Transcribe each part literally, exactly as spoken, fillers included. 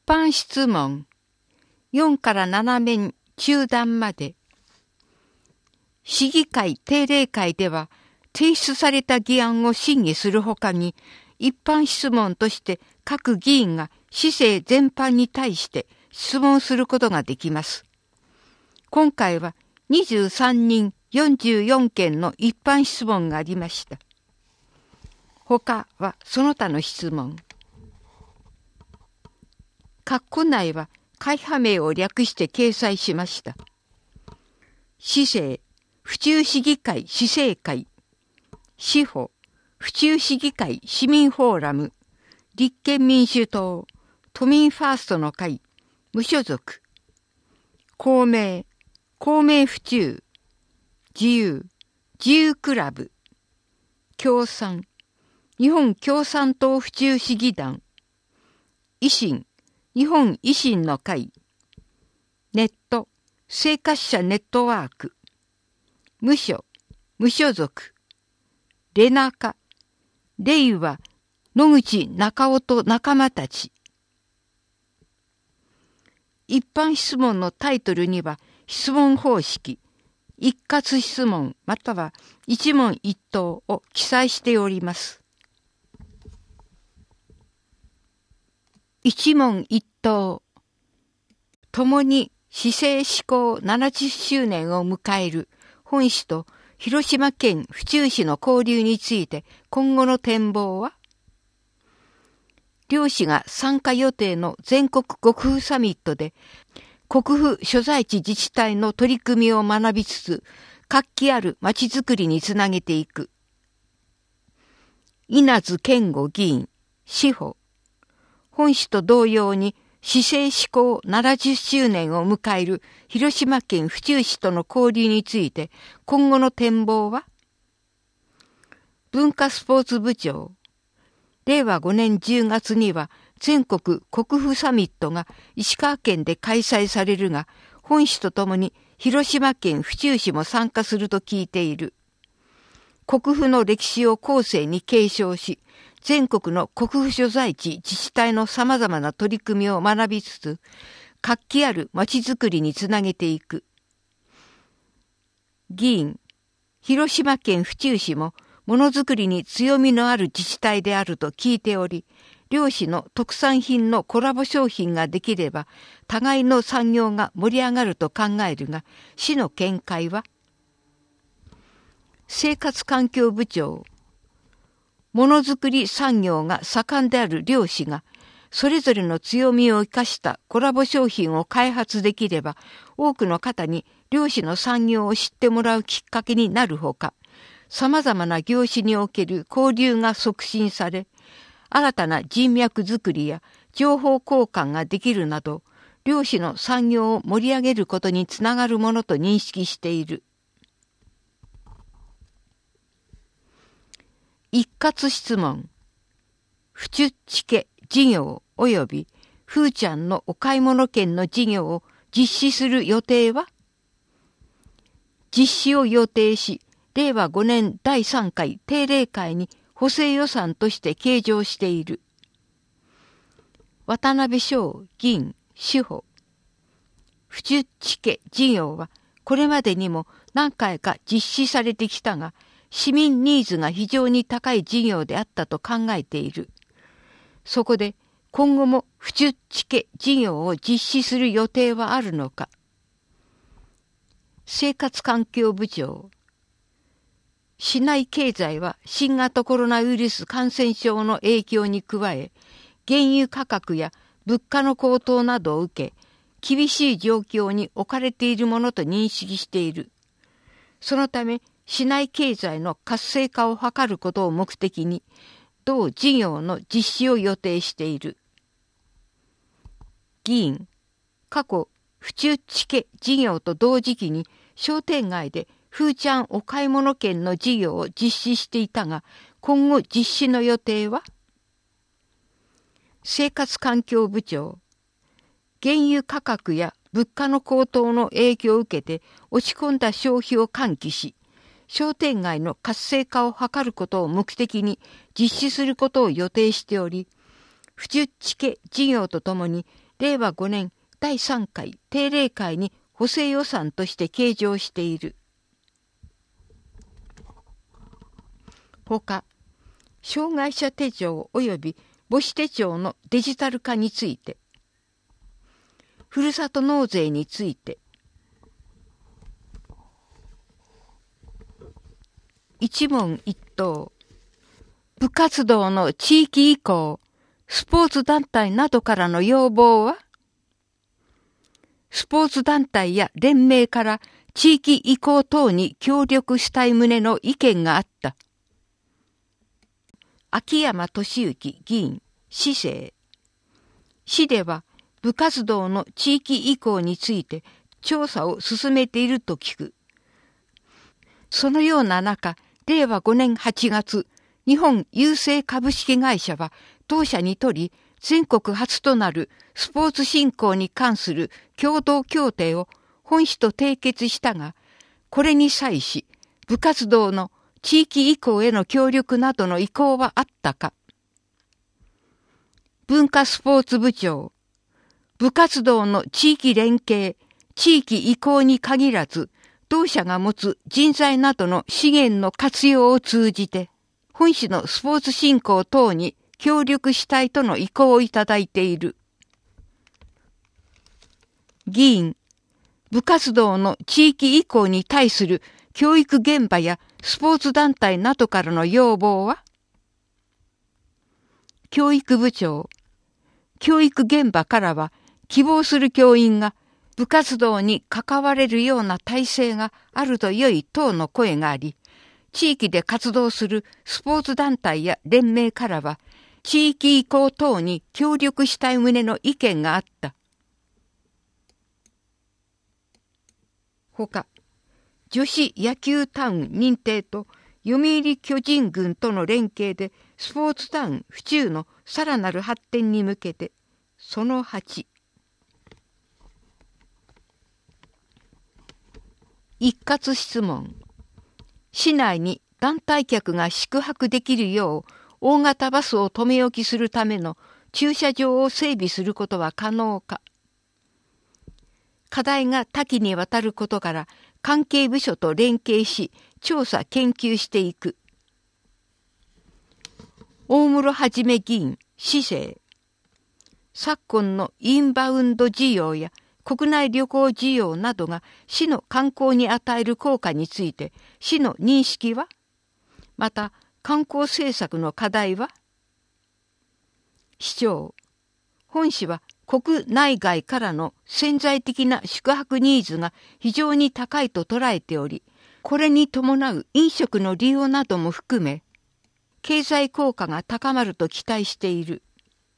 般質問よんからなな面中段まで。市議会定例会では提出された議案を審議するほかに、一般質問として各議員が市政全般に対して質問することができます。今回はにじゅうさんにんよんじゅうよん件の一般質問がありました。他はその他の質問。括弧内は会派名を略して掲載しました。市政、府中市議会市政会、市保、府中市議会市民フォーラム、立憲民主党、都民ファーストの会、無所属、公明、公明府中、自由、自由クラブ、共産、日本共産党府中市議団、維新、日本維新の会、ネット、生活者ネットワーク、無所、無所属、レナカ、令和、野口中尾と仲間たち。一般質問のタイトルには質問方式、一括質問または一問一答を記載しております。一問一答。共に市政施行ななじゅっしゅうねんを迎える本市と広島県府中市の交流について今後の展望は？両市が参加予定の全国国府サミットで国府所在地自治体の取り組みを学びつつ活気あるまちづくりにつなげていく。稲津健吾議員、司法。本市と同様に市政施行ななじゅっしゅうねんを迎える広島県府中市との交流について今後の展望は？文化スポーツ部長。れいわごねんじゅうがつには全国国府サミットが石川県で開催されるが、本市とともに広島県府中市も参加すると聞いている。国府の歴史を後世に継承し、全国の国府所在地自治体の様々な取り組みを学びつつ、活気あるまちづくりにつなげていく。議員、広島県府中市もものづくりに強みのある自治体であると聞いており、両市の特産品のコラボ商品ができれば、互いの産業が盛り上がると考えるが、市の見解は？生活環境部長。ものづくり産業が盛んである両市が、それぞれの強みを生かしたコラボ商品を開発できれば、多くの方に両市の産業を知ってもらうきっかけになるほか、様々な業種における交流が促進され、新たな人脈づくりや情報交換ができるなど、両市の産業を盛り上げることにつながるものと認識している。一括質問。府中地家事業及びふーちゃんのお買い物券の事業を実施する予定は？実施を予定し、れいわごねんだいさんかい定例会に補正予算として計上している。渡辺翔議員、司法。府中地家事業はこれまでにも何回か実施されてきたが、市民ニーズが非常に高い事業であったと考えている。そこで今後も府中地家事業を実施する予定はあるのか。生活環境部長。市内経済は新型コロナウイルス感染症の影響に加え、原油価格や物価の高騰などを受け、厳しい状況に置かれているものと認識している。そのため、市内経済の活性化を図ることを目的に、同事業の実施を予定している。議員、過去、府中地家事業と同時期に商店街でふーちゃんお買い物券の事業を実施していたが、今後実施の予定は？生活環境部長。原油価格や物価の高騰の影響を受けて落ち込んだ消費を喚起し、商店街の活性化を図ることを目的に実施することを予定しており、 府中地家事業とともにれいわごねんだいさんかい定例会に補正予算として計上している。ほか、障害者手帳及び母子手帳のデジタル化について、ふるさと納税について、一問一答、部活動の地域移行、スポーツ団体などからの要望は、スポーツ団体や連盟から地域移行等に協力したい旨の意見があった。秋山俊之議員、市政。市では部活動の地域移行について調査を進めていると聞く。そのような中、れいわごねんはちがつ、日本郵政株式会社は当社にとり全国初となるスポーツ振興に関する共同協定を本市と締結したが、これに際し部活動の地域移行への協力などの意向はあったか。文化スポーツ部長、部活動の地域連携、地域移行に限らず、同社が持つ人材などの資源の活用を通じて、本市のスポーツ振興等に協力したいとの意向をいただいている。議員、部活動の地域移行に対する教育現場やスポーツ団体などからの要望は、教育部長、教育現場からは希望する教員が部活動に関われるような体制があると良い等の声があり、地域で活動するスポーツ団体や連盟からは地域移行等に協力したい旨の意見があった。ほか、女子野球タウン認定と読売巨人軍との連携でスポーツタウン府中のさらなる発展に向けて、そのはち、一括質問。市内に団体客が宿泊できるよう大型バスを留め置きするための駐車場を整備することは可能か。課題が多岐にわたることから関係部署と連携し調査研究していく。大室はじめ議員、市政。昨今のインバウンド需要や国内旅行需要などが市の観光に与える効果について市の認識は、また観光政策の課題は。市長、本市は国内外からの潜在的な宿泊ニーズが非常に高いと捉えており、これに伴う飲食の利用なども含め、経済効果が高まると期待している。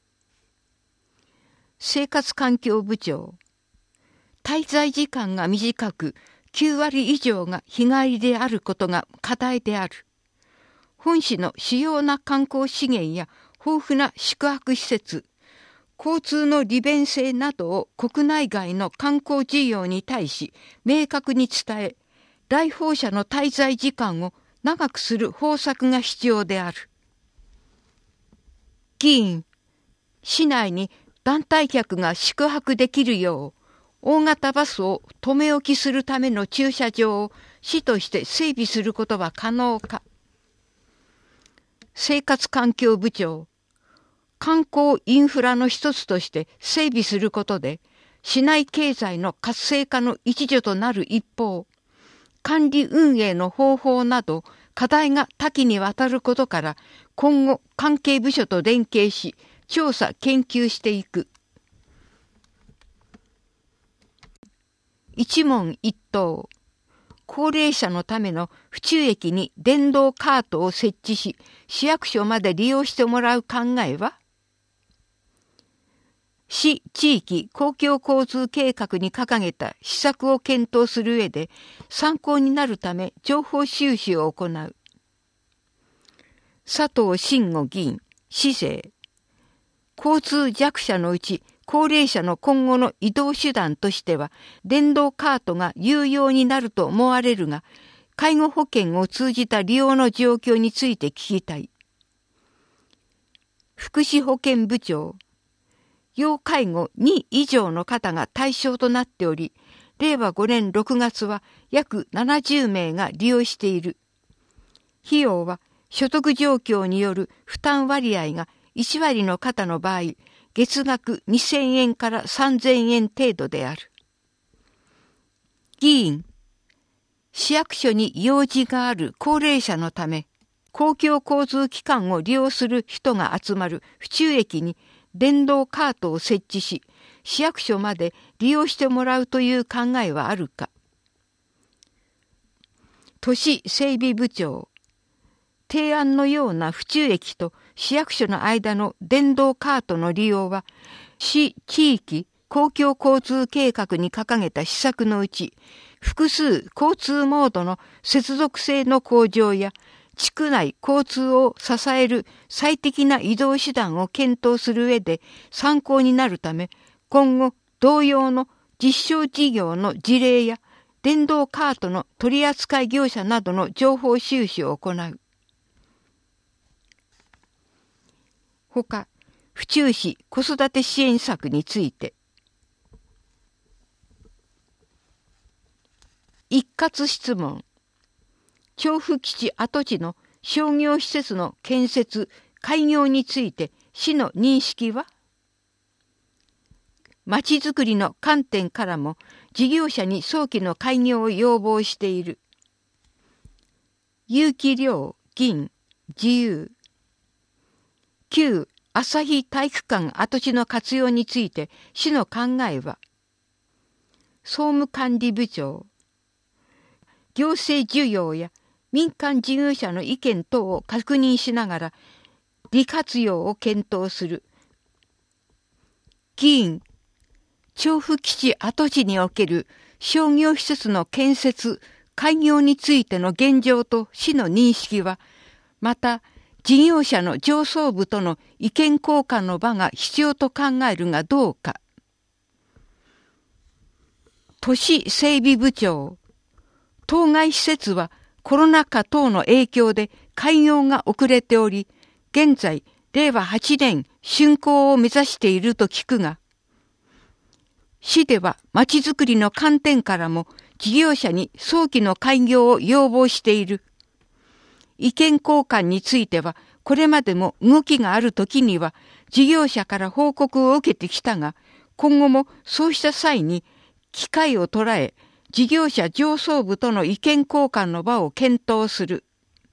生活環境部長、滞在時間が短くきゅうわり以上が日帰りであることが課題である。本市の主要な観光資源や豊富な宿泊施設、交通の利便性などを国内外の観光需要に対し明確に伝え、来訪者の滞在時間を長くする方策が必要である。議員、市内に団体客が宿泊できるよう大型バスを留め置きするための駐車場を市として整備することは可能か。生活環境部長、観光インフラの一つとして整備することで市内経済の活性化の一助となる一方、管理運営の方法など課題が多岐にわたることから今後関係部署と連携し調査研究していく。一問一答。高齢者のための府中駅に電動カートを設置し市役所まで利用してもらう考えは。市地域公共交通計画に掲げた施策を検討する上で参考になるため情報収集を行う。佐藤真吾議員、市政。交通弱者のうち高齢者の今後の移動手段としては電動カートが有用になると思われるが、介護保険を通じた利用の状況について聞きたい。 福祉保健部長、要介護に以上の方が対象となっており、れいわごねんろくがつは約ななじゅうめいが利用している。費用は所得状況による負担割合がいちわりの方の場合、月額にせんえんからさんぜんえん程度である。議員、市役所に用事がある高齢者のため、公共交通機関を利用する人が集まる府中駅に電動カートを設置し、市役所まで利用してもらうという考えはあるか。都市整備部長、提案のような府中駅と市役所の間の電動カートの利用は、市地域公共交通計画に掲げた施策のうち、複数交通モードの接続性の向上や、地区内交通を支える最適な移動手段を検討する上で参考になるため、今後同様の実証事業の事例や電動カートの取扱業者などの情報収集を行う。ほか、府中市子育て支援策について、一括質問。調布基地跡地の商業施設の建設・開業について市の認識は？まちづくりの観点からも事業者に早期の開業を要望している。結城亮議員、自由。旧朝日体育館跡地の活用について市の考えは？総務管理部長。行政需要や民間事業者の意見等を確認しながら利活用を検討する。議員、調布基地跡地における商業施設の建設・開業についての現状と市の認識は、また事業者の上層部との意見交換の場が必要と考えるがどうか。都市整備部長、当該施設はコロナ禍等の影響で開業が遅れており、現在、れいわはちねん竣工を目指していると聞くが、市ではまちづくりの観点からも事業者に早期の開業を要望している。意見交換については、これまでも動きがあるときには事業者から報告を受けてきたが、今後もそうした際に機会を捉え、事業者上層部との意見交換の場を検討する。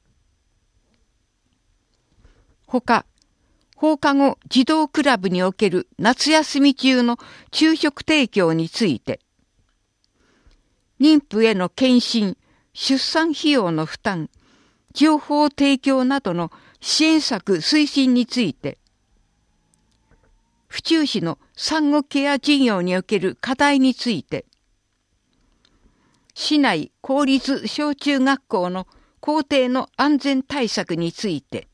ほか、放課後児童クラブにおける夏休み中の昼食提供について、妊婦への検診、出産費用の負担、情報提供などの支援策推進について、府中市の産後ケア事業における課題について、市内公立小中学校の校庭の安全対策について、